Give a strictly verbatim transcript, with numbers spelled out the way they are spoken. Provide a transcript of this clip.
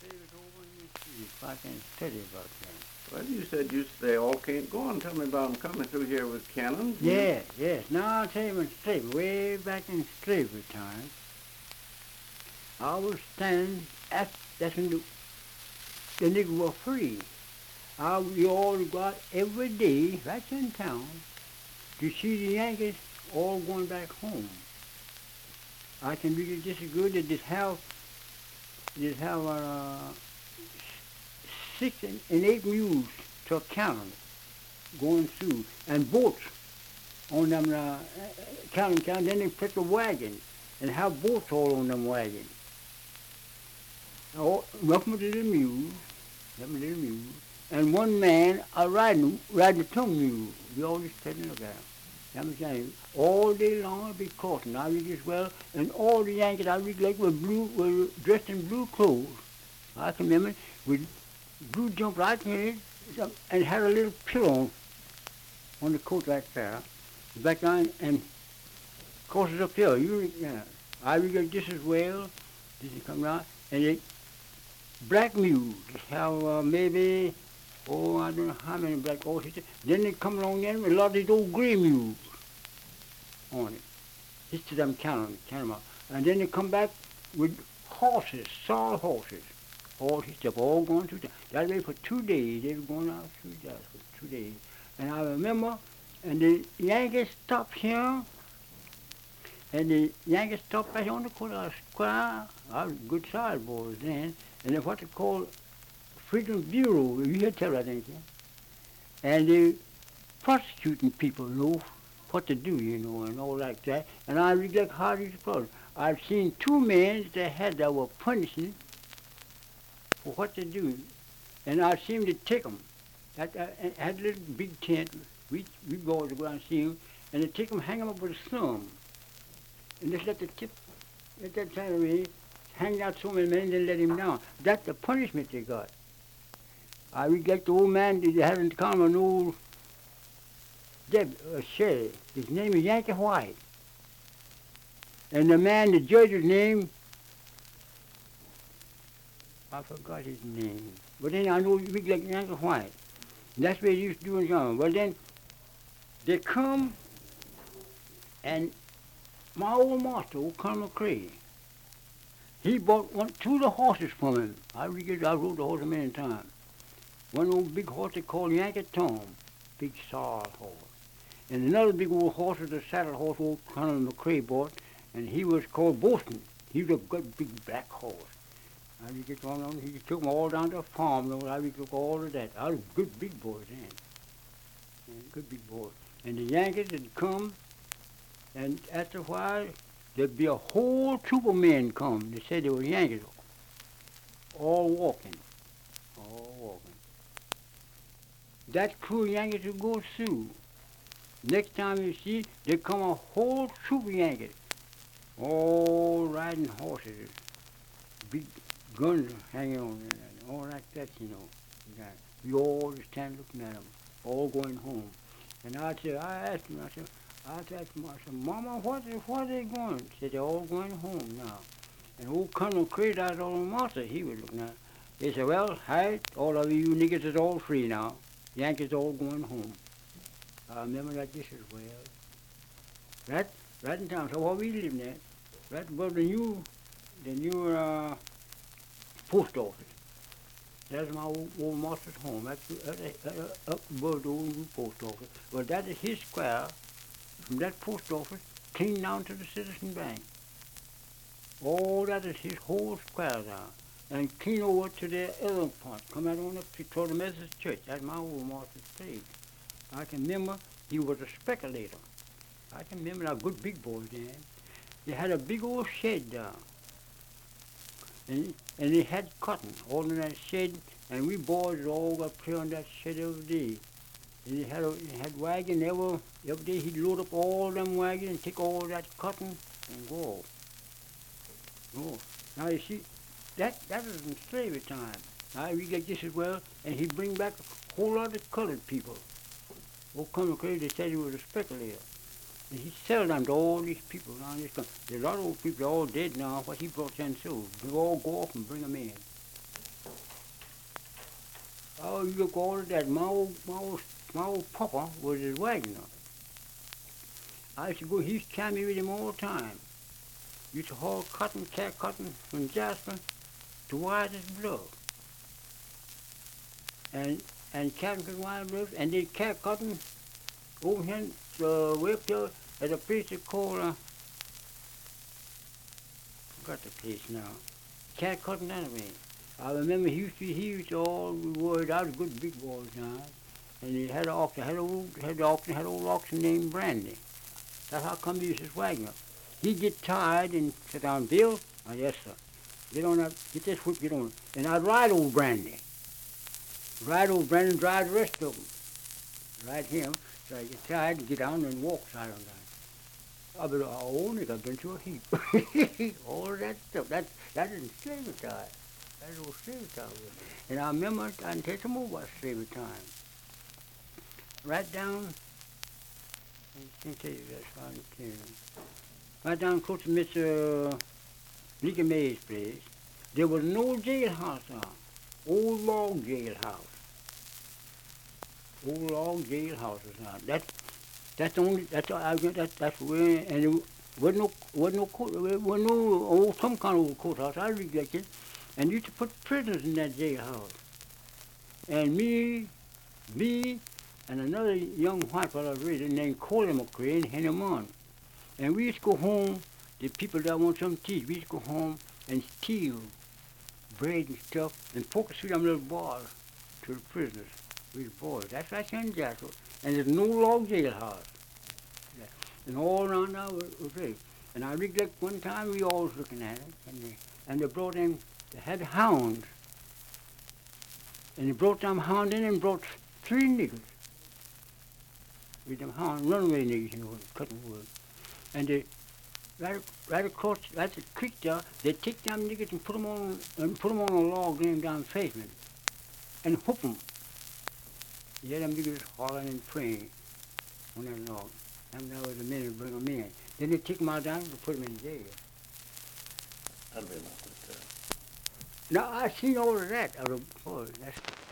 save it over in this street. If I can tell you about that. Well, you said you they all can't go on. Tell me about them coming through here with cannons. Yes, yes. Now I'll tell you when slavery, way back in slavery time, I was standing at, that's when the, the niggas were free. I, we all go out every day, right in town, to see the Yankees all going back home. I can really disagree that this have, this have uh, six and, and eight mules to a cannon going through, and boats on them uh, cannon, cannon. Then they put the wagons and have boats all on them wagons. Oh, roughing to the mules, roughing to the mules, and one man a riding, riding the two mules. We all just sitting and look at him. I'm saying, all day long I'll be crossing. I read as well, and all the Yankees I read like were blue, were dressed in blue clothes. I can remember with blue jump right here, and had a little pillow on, on the coat right there, back on, and crosses up here. You, yeah, I read just as well. This is come around, and they black mules have uh, maybe, oh, I don't know how many black horses. Then they come along there with a lot of these old gray mules on it. Just to them count them, count them out. And then they come back with horses, saw horses. All this stuff, all going through that. That way for two days. They were going out through that for two days. And I remember, and the Yankees stopped here, and the Yankees stopped back on the corner square. I was good side boys then. And then what they call Freedom Bureau, you hear tell that, ain't you? And they prosecuting people know what to do, you know, and all like that. And I read like how these problems. I've seen two men that had that were punishing for what to do, and I've seen them to take them. That uh, had a little big tent. We we boys would go out and see them, and they take them, hang them up with a thumb, and just let the tip at that time of me hang out so many men and then let him down. That's the punishment they got. I read like the old man they had in the common an old Deb, uh, Shay. His name is Yankee White. And the man, the judge's name, I forgot his name. But then I know you read like Yankee White. And that's what they used to do in Ghana. Well then, they come, and my old master, old Colonel McCrae, he bought one, two of the horses from him. I read, I rode the horse many times. One old big horse they called Yankee Tom, big sorrel horse. And another big old horse was a saddle horse old Colonel McCrae bought, and he was called Boston. He was a good big black horse. I would get on, on, he took them all down to a farm, and I would look all of that. I was good big boys then. And good big boys. And the Yankees would come, and after a while, there'd be a whole troop of men come. They said they were Yankees, all walking, all walking. That crew of Yankees would go through. Next time you see, there come a whole troop of Yankees, all riding horses, big guns hanging on them, and all like that, you know. Yeah. We all just stand looking at them, all going home. And I said, I asked them, I said, I asked them, I said, Mama, what, what are they going? She said, they're all going home now. And old Colonel Craig, that old master, he was looking at. He said, well, hi, all of you niggas is all free now. Yankees all going home. I remember that just as well. Right, right in town. So what we lived at, right above the new, the new uh, post office. That's my old, old master's home. That's uh, uh, up above the old new post office. Well, that is his square. From that post office, clean down to the Citizen Bank. All that is his whole square down. And clean over to the other part. Come out on up to toward the Methodist Church. That's my old master's place. I can remember he was a speculator. I can remember a good big boy then. They had a big old shed down. And, and they had cotton all in that shed, and we boys all got play on that shed every day. And they had a they had wagon every, every day. He'd load up all them wagons and take all that cotton and go. Go. Now you see, that that was in slavery time. Now we get this as well, and he'd bring back a whole lot of colored people. Old Colonel Craig, they said he was a speculator. And he sold them to all these people around this country. There's a lot of old people all dead now, what he brought in too. They all go off and bring them in. Oh, you look all of that. My old, my old, my old papa was his wagoner. I used to go, he used to carry me with him all the time. Used to haul cotton, cat cotton from Jasper to Wise Bluff. And, and Captain could Wise Bluff, and then cat cotton over here, uh, way up there at a place they call, uh, forgot the place now. Cat cotton that way. I remember he used to, he used to all the word, I was a good big boy now. And he had an oxen, had a old, had an oxen, had an old oxen named Brandy. That's how come he used his wagon up. He'd get tired and sit down, Bill, oh, yes, sir. Get on that, get this whip, get on. And I'd ride old Brandy. Ride old Brandy and drive the rest of them. Ride him, so I get tired and get down and walk side on that. I bet I own it, I've been through a heap. All of that stuff, that, that isn't slavery time. That's old slavery time. And I remember, I can tell you some more about slavery time. Right down, I can't tell you that, so I can tell you. Right down close to Mister Leaky May's place, there was no jailhouse now. Old log jailhouse. Old log jailhouses now. That's that's the only that's all I that's that's where and it wasn't no wasn't no court wasn't no old some kind of old courthouse. I rejected, and used to put prisoners in that jailhouse. And me, me, and another young white fellow really named Coley McCray and Henry Munn. And we used to go home, the people that want some tea, we used to go home and steal bread and stuff and focus feed them little bars to the prisoners. We the boys. That's right here in Jacksonville. And there's no log jailhouse. Yeah. And all around now was, was it. And I recollect one time we all was looking at it, and they, and they brought in, they had hounds. And they brought them hounds in and brought three niggers. With them hounds, runaway niggers, you know, cutting wood. And they, right, right across, right at the creek there, they take them niggers and put them on, and put them on a log named down Faceman, and whoop them. Yeah, them niggers hollering and praying on that log. And there was a minute to bring them in. Then they take them out down and put them in jail. That'll be enough. Now, I seen all of that out of, boy, that's,